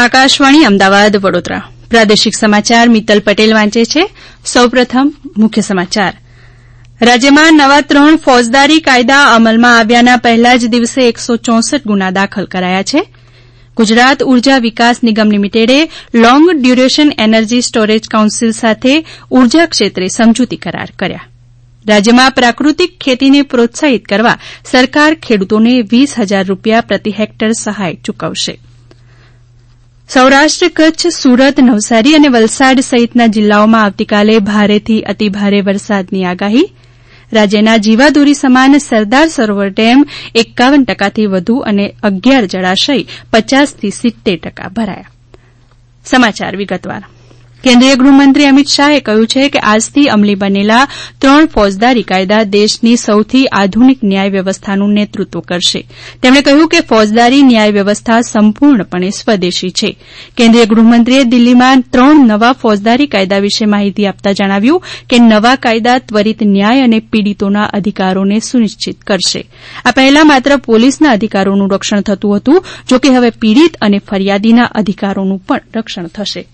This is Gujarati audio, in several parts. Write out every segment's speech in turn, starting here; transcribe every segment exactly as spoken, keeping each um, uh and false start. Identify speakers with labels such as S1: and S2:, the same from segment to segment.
S1: આકાશવાણી અમદાવાદ વડોદરા પ્રાદેશિક સમાચાર મિત્તલ પટેલ વાંચે છે. સૌપ્રથમ મુખ્ય સમાચાર. રાજ્યમાં નવા ત્રણ ફોજદારી કાયદા અમલમાં આવ્યાના પહેલા જ દિવસે એકસો ચોસઠ ગુના દાખલ કરાયા છે. ગુજરાત ઉર્જા વિકાસ નિગમ લિમિટેડે long duration energy storage council સાથે ઉર્જા ક્ષેત્રે સમજૂતી કરાર કર્યા. રાજ્યમાં પ્રાકૃતિક ખેતીને પ્રોત્સાહિત કરવા સરકાર ખેડૂતોને વીસ હજાર રૂપિયા પ્રતિ હેક્ટર સહાય ચૂકવશે. સૌરાષ્ટ્ર કચ્છ સુરત નવસારી અને વલસાડ સહિતના જિલ્લાઓમાં આવતીકાલે ભારેથી અતિભારે વરસાદની આગાહી. રાજ્યના જીવાદોરી સમાન સરદાર સરોવર ડેમ એકાવન ટકાથી વધુ અને અગિયાર જળાશય પચાસથી સિત્તેર ટકા ભરાયા. સમાચાર વિગતવાર. કેન્દ્રીય ગૃહમંત્રી અમિત શાહે કહ્યું છે કે આજથી અમલી બનેલા ત્રણ ફોજદારી કાયદા દેશની સૌથી આધુનિક ન્યાય વ્યવસ્થાનું નેતૃત્વ કરશે. તેમણે કહ્યું કે ફોજદારી ન્યાય વ્યવસ્થા સંપૂર્ણપણે સ્વદેશી છે. કેન્દ્રીય ગૃહમંત્રીએ દિલ્હીમાં ત્રણ નવા ફોજદારી કાયદા વિશે માહિતી આપતા જણાવ્યું કે નવા કાયદા ત્વરિત ન્યાય અને પીડિતોના અધિકારોને સુનિશ્ચિત કરશે. આ પહેલા માત્ર પોલીસના અધિકારોનું રક્ષણ થતું હતું, જો કે હવે પીડિત અને ફરિયાદીના અધિકારોનું પણ રક્ષણ થશે.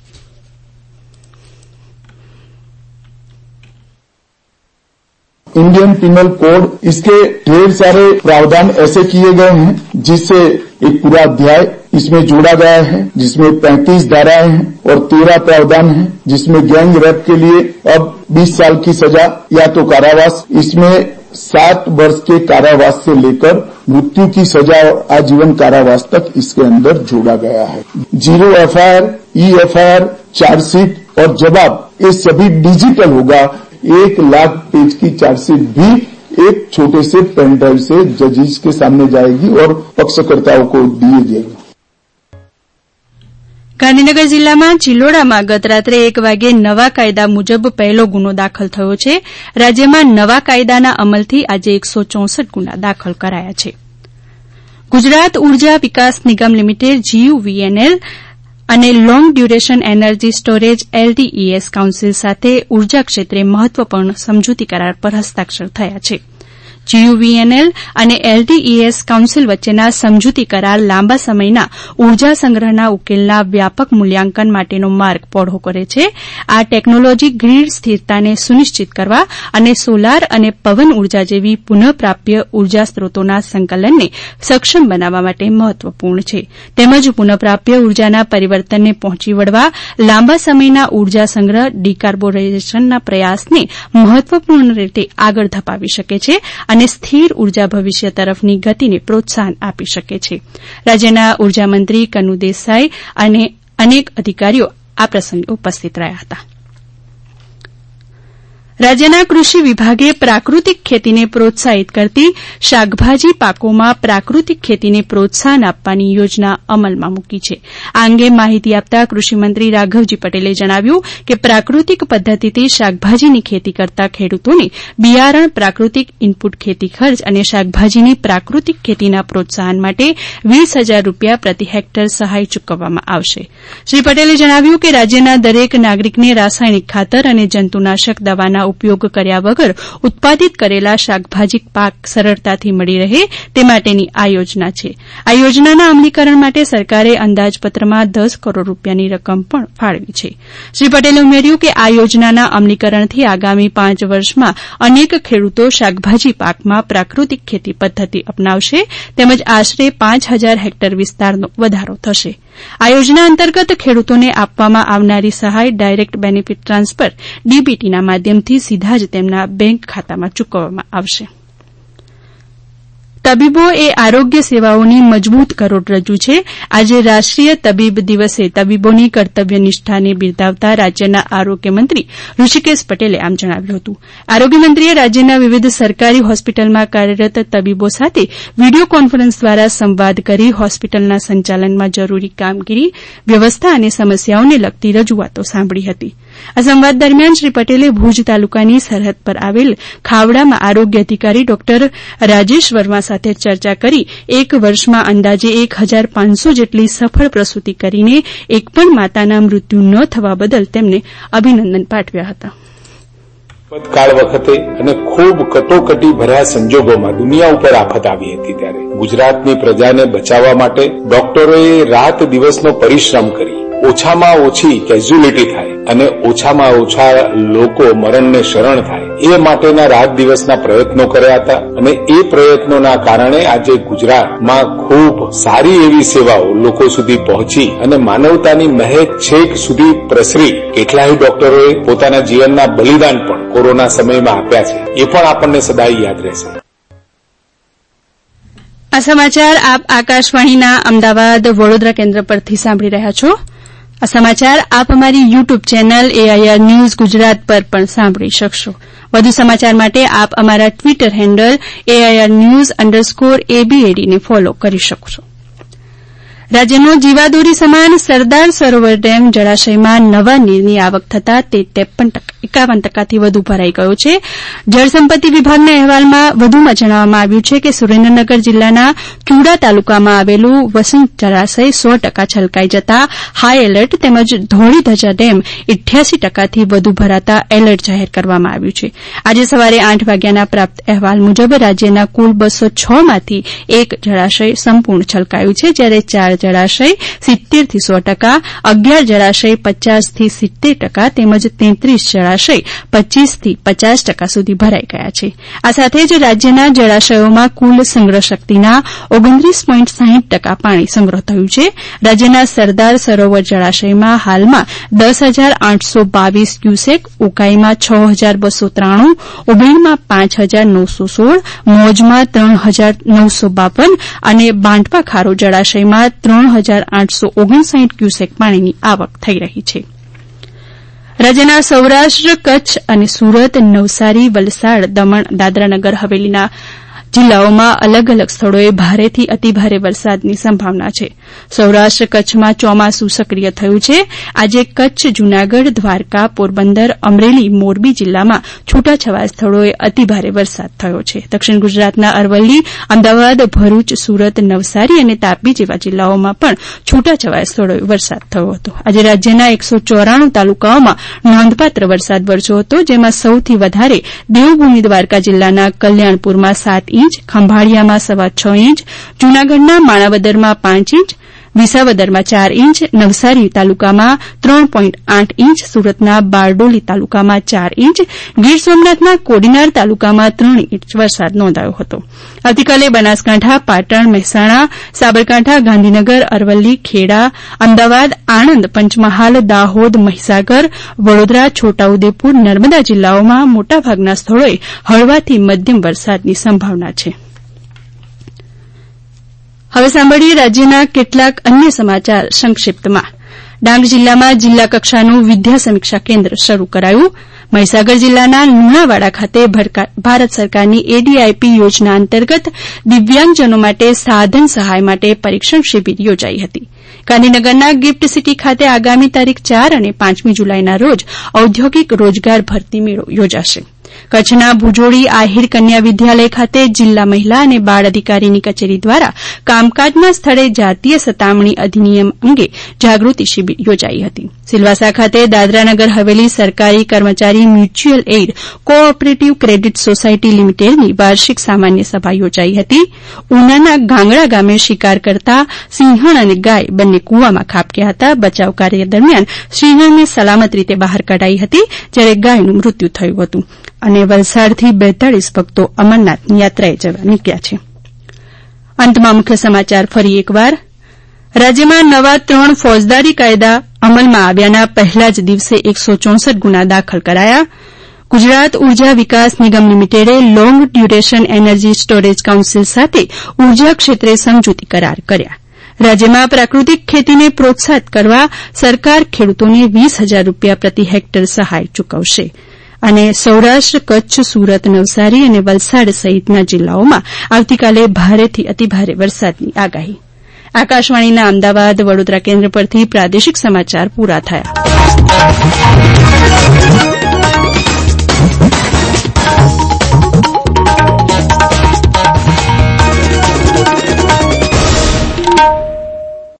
S2: इंडियन पिनल कोड इसके ढेर सारे प्रावधान ऐसे किए गए हैं जिससे एक पूरा अध्याय इसमें जोड़ा गया है, जिसमें पैंतीस धाराएं हैं और तेरह प्रावधान हैं, जिसमें गैंग रेप के लिए अब बीस साल की सजा या तो कारावास, इसमें सात वर्ष के कारावास से लेकर मृत्यु की सजा और आजीवन कारावास तक इसके अंदर जोड़ा गया है. Zero FIR, E FIR, chargesheet और जवाब ये सभी डिजिटल होगा. एक लाख पेज की चार्जशीट भी एक छोटे से पेन ड्राइव से जजेस के सामने जाएगी और पक्षकर्ताओं को दिए जाएगी.
S1: ગાંધીનગર જિલ્લામાં ચિલોડામાં ગત રાત્રે એક વાગે નવા કાયદા મુજબ પહેલો ગુનો દાખલ થયો છે. રાજ્યમાં નવા કાયદાના અમલથી આજે એકસો ચોસઠ ગુના દાખલ કરાયા છે. ગુજરાત ઉર્જા વિકાસ નિગમ લિમિટેડ જીયુવીએનએલ અને long duration energy storage LDES council સાથે ઉર્જા ક્ષેત્રે મહત્વપૂર્ણ સમજૂતી કરાર પર હસ્તાક્ષર થયા છે. જીયુવીએનએલ અને એલડીઈએસ કાઉન્સિલ વચ્ચેના સમજૂતી કરાર લાંબા સમયના ઉર્જા સંગ્રહના ઉકેલના વ્યાપક મૂલ્યાંકન માટેનો માર્ગ પહોળો કરે છે. આ ટેકનોલોજી ગ્રીડ સ્થિરતાને સુનિશ્ચિત કરવા અને સોલાર અને પવન ઉર્જા જેવી પુનઃપ્રાપ્ય ઉર્જા સ્ત્રોતોના સંકલનને સક્ષમ બનાવવા માટે મહત્વપૂર્ણ છે. તેમજ પુનઃપ્રાપ્ય ઉર્જાના પરિવર્તનને પહોંચી વળવા લાંબા સમયના ઉર્જા સંગ્રહ ડિકાર્બોનાઇઝેશનના પ્રયાસને મહત્વપૂર્ણ રીતે આગળ ધપાવી શકે છે અને સ્થિર ઉર્જા ભવિષ્ય તરફની ગતિને પ્રોત્સાહન આપી શકે છે. રાજ્યના ઉર્જામંત્રી કનુ દેસાઈ અને અનેક અધિકારીઓ આ પ્રસંગે ઉપસ્થિત રહ્યા હતા. રાજ્યના કૃષિ વિભાગે પ્રાકૃતિક ખેતીને પ્રોત્સાહિત કરતી શાકભાજી પાકોમાં પ્રાકૃતિક ખેતીને પ્રોત્સાહન આપવાની યોજના અમલમાં મૂકી છે. આ અંગે માહિતી આપતા કૃષિમંત્રી રાઘવજી પટેલે જણાવ્યું કે પ્રાકૃતિક પદ્ધતિથી શાકભાજીની ખેતી કરતા ખેડૂતોને બિયારણ, પ્રાકૃતિક ઇનપુટ ખેતી ખર્ચ અને શાકભાજીની પ્રાકૃતિક ખેતીના પ્રોત્સાહન માટે વીસ હજાર રૂપિયા પ્રતિ હેક્ટર સહાય ચૂકવવામાં આવશે. શ્રી પટેલે જણાવ્યું કે રાજ્યના દરેક નાગરિકને રાસાયણિક ખાતર અને જંતુનાશક દવાના ઉપયોગ કર્યા વગર ઉત્પાદિત કરેલા શાકભાજી પાક સરળતાથી મળી રહે તે માટેની આ યોજના છે. આ યોજનાના અમલીકરણ માટે સરકારે અંદાજપત્રમાં દસ કરોડ રૂપિયાની રકમ પણ ફાળવી છે. શ્રી પટેલે ઉમેર્યું કે આ યોજનાના અમલીકરણથી આગામી પાંચ વર્ષમાં અનેક ખેડૂતો શાકભાજી પાકમાં પ્રાકૃતિક ખેતી પદ્ધતિ અપનાવશે તેમજ આશરે પાંચ હજાર હેક્ટર વિસ્તારનો વધારો થશે. આ યોજના અંતર્ગત ખેડૂતોને આપવામાં આવનારી સહાય ડાયરેક્ટ બેનિફિટ ટ્રાન્સફર ડીબીટીના માધ્યમથી સીધા જ તેમના બેંક ખાતામાં ચૂકવવામાં આવશે. તબીબો એ આરોગ્ય સેવાઓની મજબૂત કરોડરજ્જુ છે. આજે રાષ્ટ્રીય તબીબ દિવસે તબીબોની કર્તવ્યનિષ્ઠાને બિરદાવતા રાજ્યના આરોગ્યમંત્રી ઋષિકેશ પટેલે આમ જણાવ્યું હતું. આરોગ્યમંત્રીએ રાજ્યના વિવિધ સરકારી હોસ્પિટલમાં કાર્યરત તબીબો સાથે વિડીયો કોન્ફરન્સ દ્વારા સંવાદ કરી હોસ્પિટલના સંચાલનમાં જરૂરી કામગીરી, વ્યવસ્થા અને સમસ્યાઓને લગતી રજૂઆતો સાંભળી હતી. આ સંવાદ દરમિયાન શ્રી પટેલે ભુજ તાલુકાની સરહદ પર આવેલ ખાવડામાં આરોગ્ય અધિકારી ડોક્ટર રાજેશ વર્મા સાથે ચર્ચા કરી એક વર્ષમાં અંદાજે એક હજાર પાંચસો જેટલી સફળ પ્રસૂતિ કરીને એક પણ માતાના મૃત્યુ ન થવા બદલ તેમને અભિનંદન પાઠવ્યા હતા.
S3: કાળ વખતે અને ખૂબ કટોકટી ભર્યા સંજોગોમાં દુનિયા ઉપર આફત આવી હતી ત્યારે ગુજરાતની પ્રજાને બચાવવા માટે ડોક્ટરોએ રાત દિવસનો પરિશ્રમ કરી ઓછામાં ઓછી કેઝ્યુલિટી થાય અને ઓછામાં ઓછા લોકો મરણને શરણ થાય એ માટેના રાત દિવસના પ્રયત્નો કર્યા હતા અને એ પ્રયત્નોના કારણે આજે ગુજરાતમાં ખૂબ સારી એવી સેવાઓ લોકો સુધી પહોંચી અને માનવતાની મહેક છેક સુધી પ્રસરી. કેટલાય ડોક્ટરોએ પોતાના જીવનના બલિદાન પણ કોરોના સમયમાં આપ્યા છે. એ પણ આપણને સદાય યાદ રહેશે.
S1: આ સમાચાર આપ આકાશવાણીના અમદાવાદ વડોદરા કેન્દ્ર પરથી સાંભળી રહ્યા છો. આ સમાચાર આપ અમારી YouTube channel AIR news Gujarat પર પણ સાંભળી શકશો. વધુ સમાચાર માટે આપ અમારા Twitter handle AIR news underscore એબીએડીને ફોલો કરી શકો છો. રાજ્યનો જીવાદોરી સમાન સરદાર સરોવર ડેમ જળાશયમાં નવા નીરની આવક થતાં તે એકાવન ટકાથી વધુ ભરાઈ ગયો છે. જળસંપત્તિ વિભાગના અહેવાલમાં વધુમાં જણાવવામાં આવ્યું છે કે સુરેન્દ્રનગર જિલ્લાના ચુડા તાલુકામાં આવેલું વસંત જળાશય સો ટકા છલકાઈ જતા હાઈ એલર્ટ તેમજ ધોળીધજા ડેમ અઠ્યાસી ટકાથી વધુ ભરાતા એલર્ટ જાહેર કરવામાં આવ્યું છે. આજે સવારે આઠ વાગ્યાના પ્રાપ્ત અહેવાલ મુજબ રાજ્યના કુલ બસો છ માંથી એક જળાશય સંપૂર્ણ છલકાયું છે, જ્યારે ચાર જળાશય સિત્તેર થી સો ટકા, અગિયાર જળાશય પચાસ થી સિત્તેર ટકા તેમજ તેત્રીસ જળાશય પચીસ થી પચાસ ટકા સુધી ભરાઈ ગયા છે. આ સાથે જ રાજ્યના જળાશયોમાં કુલ સંગ્રહ શક્તિના ઓગણત્રીસ પોઈન્ટ સાહીઠ ટકા પાણી સંગ્રહ થયું છે. રાજ્યના સરદાર સરોવર જળાશયમાં હાલમાં દસ હજાર આઠસો બાવીસ ક્યુસેક, ઉકાઈમાં છ હજાર બસો ત્રાણું, ઉબેરમાં પાંચ હજાર નવસો સોળ, મોજમાં ત્રણ હજાર નવસો બાવન અને બાંટવા ખારો જળાશયમાં ત્રણ હજાર આઠસો ઓગણસાઇઠ ક્યુસેક પાણીની આવક થઈ રહી છે. રાજ્યના સૌરાષ્ટ્ર, કચ્છ અને સુરત, નવસારી, વલસાડ, દમણ, દાદરાનગર હવેલીના જિલ્લાઓમાં અલગ અલગ સ્થળોએ ભારેથી અતિભારે વરસાદની સંભાવના છે. સૌરાષ્ટ્ર કચ્છમાં ચોમાસું સક્રિય થયું છે. આજે કચ્છ, જૂનાગઢ, દ્વારકા, પોરબંદર, અમરેલી, મોરબી જિલ્લામાં છૂટાછવાયા સ્થળોએ અતિભારે વરસાદ થયો છે. દક્ષિણ ગુજરાતના અરવલ્લી, અમદાવાદ, ભરૂચ, સુરત, નવસારી અને તાપી જેવા જિલ્લાઓમાં પણ છૂટાછવાયા સ્થળોએ વરસાદ થયો હતો. આજે રાજ્યના એકસો ચોરાણું તાલુકાઓમાં નોંધપાત્ર વરસાદ વરસ્યો હતો, જેમાં સૌથી વધારે દેવભૂમિ દ્વારકા જિલ્લાના કલ્યાણપુરમાં સાત ઇંચ, ખંભાળિયામાં સવા છ ઇંચ, જૂનાગઢના માણાવદરમાં પાંચ ઇંચ, વિસાવદરમાં ચાર ઇંચ, નવસારી તાલુકામાં ત્રણ પોઈન્ટ આઠ ઇંચ, સુરતના બારડોલી તાલુકામાં ચાર ઇંચ, ગીર સોમનાથના કોડીનાર તાલુકામાં ત્રણ ઇંચ વરસાદ નોંધાયો હતો. આવતીકાલે બનાસકાંઠા, પાટણ, મહેસાણા, સાબરકાંઠા, ગાંધીનગર, અરવલ્લી, ખેડા, અમદાવાદ, આણંદ, પંચમહાલ, દાહોદ, મહીસાગર, વડોદરા, છોટાઉદેપુર, નર્મદા જિલ્લાઓમાં મોટાભાગના સ્થળોએ હળવાથી મધ્યમ વરસાદની સંભાવના છે. હવે સાંભળીએ રાજ્યના કેટલાક અન્ય સમાચાર સંક્ષિપ્તમાં. ડાંગ જિલ્લામાં જિલ્લા કક્ષાનું વિદ્યા સમીક્ષા કેન્દ્ર શરૂ કરાયું. મહીસાગર જિલ્લાના લુણાવાડા ખાતે ભારત સરકારની એડીઆઈપી યોજના અંતર્ગત દિવ્યાંગજનો માટે સાધન સહાય માટે પરીક્ષણ શિબિર યોજાઈ હતી. ગાંધીનગરના ગિફ્ટ સિટી ખાતે આગામી તારીખ ચાર અને પાંચમી જુલાઈના રોજ ઔદ્યોગિક રોજગાર ભરતી મેળો યોજાશે. કચ્છના ભુજોડી આહિર કન્યા વિદ્યાલય ખાતે જિલ્લા મહિલા અને બાળ અધિકારીની કચેરી દ્વારા કામકાજના સ્થળે જાતીય સતામણી અધિનિયમ અંગે જાગૃતિ શિબિર યોજાઈ હતી. સિલવાસા ખાતે દાદરાનગર હવેલી સરકારી કર્મચારી mutual aid co operative credit society લિમિટેડની વાર્ષિક સામાન્ય સભા યોજાઈ હતી. ઉનાના ગાંગડા ગામે શિકાર કરતા સિંહણ અને ગાય બંને કૂવામાં ખાબક્યા હતા. બચાવ કાર્ય દરમિયાન સિંહણને સલામત રીતે બહાર કઢાઈ હતી, જ્યારે ગાયનું મૃત્યુ થયું હતું. અને વલસાડથી બેતાળીસ ભક્તો અમરનાથની યાત્રાએ જવા નીકળ્યા છે. અંતમાં મુખ્ય સમાચાર ફરી એકવાર. રાજ્યમાં નવા ત્રણ ફોજદારી કાયદા અમલમાં આવ્યાના પહેલા જ દિવસે એકસો ચોસઠ ગુના દાખલ કરાયા. ગુજરાત ઉર્જા વિકાસ નિગમ લિમિટેડે long duration energy storage council સાથે ઉર્જા ક્ષેત્રે સમજૂતી કરાર કર્યા. રાજ્યમાં પ્રાકૃતિક ખેતીને પ્રોત્સાહિત કરવા સરકાર ખેડૂતોને વીસ હજાર રૂપિયા પ્રતિ હેક્ટર સહાય ચૂકવશે. અને સૌરાષ્ટ્ર, કચ્છ, સુરત, નવસારી અને વલસાડ સહિતના જિલ્લાઓમાં આવતીકાલે ભારેથી અતિભારે વરસાદની આગાહી. આકાશવાણીના અમદાવાદ, વડોદરા કેન્દ્ર પરથી પ્રાદેશિક સમાચાર પૂરા થયા.